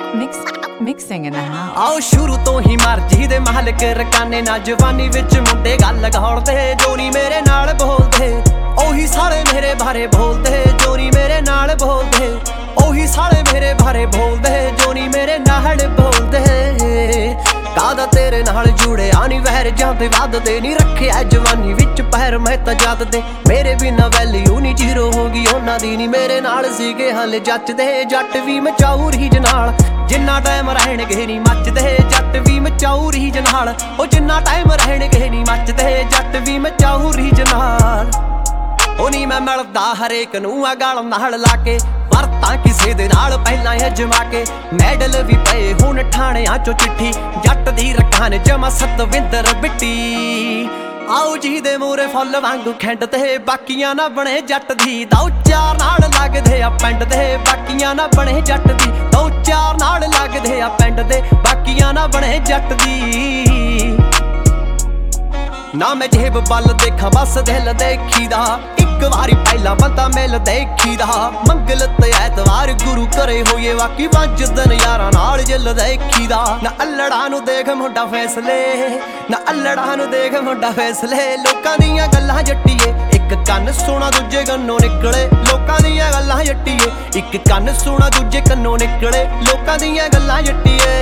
Mixing in the house. आओ शुरू तो ही मर्जी दे मालक रकाने ना जवानी विच मुंडे गल गौलदे जो नी मेरे नाल बोलदे ओही साले मेरे बारे बोलदे जो नी मेरे नाल बोलदे ओही साले मेरे बारे बोलदे जो नी मेरे नाल बोलदे कादा तेरे नाल जुड़े आनी वैर जाते वधदे नी रखे जवानी विच पैर मैं तां जद दे मेरे बिना वैल्यू नी जीरो होगी उन्हां दी नी मेरे नाल सीगे हल जचदे जट भी मचाऊ रीज नाल जिन्ना टाइम रहणगे नी मचदे जट भी मचाऊ रीज नाल ओ जिन्ना टाइम रहणगे नी मचदे जट भी मचाऊ रीज नाल ओ नी मैं मिलदा हरेक नूं आ गल नाल लाके वरतां किसे दे नाल पहलां अजमा के मैडल भी पए हुण ठाणियां चो चिट्ठी जट दी रखान जमा सतविंदर बिट्टी आओ जी दे मूरे फुੱਲ वांगू खिंड ते बाकियां ना बने जट दी दो चार नाल लगदे आ पिंड दे बाकियां ना बने जट दी दो चार नाल लगदे आ पिंड दे बाकियां ना बने जट दी ना मैं जेब बल देखा बस दिल देखीदा एक वारी पहला बंदा मिल देखीदा मंगल ते ऐतवार गुरु करे होए बाकी 5 दिन यारां नाल जिल देखीदा ना अल्लड़ां नूं देख मुंडा फैसले ना अल्लड़ां नूं देख मुंडा फैसले लोकां दियां गल्लां जट्टीए एक कंन सुना दूजे कन्नों निकले लोकां दियां गल्लां जट्टीए एक कंन सुना दूजे कन्नों निकले लोकां दियां गल्लां जट्टीए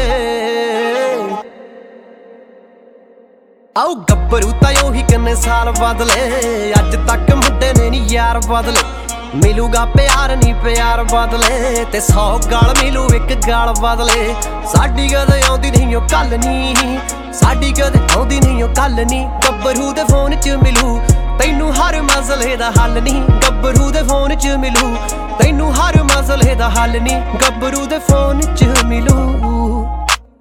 आओ गब्बरू तां ओही किन्ने साल बदले अज तक मुंडे ने नी यार बदले मिलूगा प्यार नी प्यार बदले ते 100 गल मिलू एक गल बदले साडी कदे आउंदी नहीं ओ कल नी साडी कदे आउंदी नहीं ओ कल नी गब्बरू दे फोन च मिलू तैनू हर मसले दा हल नी गब्बरू दे फोन च मिलू तैनू हर मसले दा हल नी गब्बरू दे फोन च मिलू।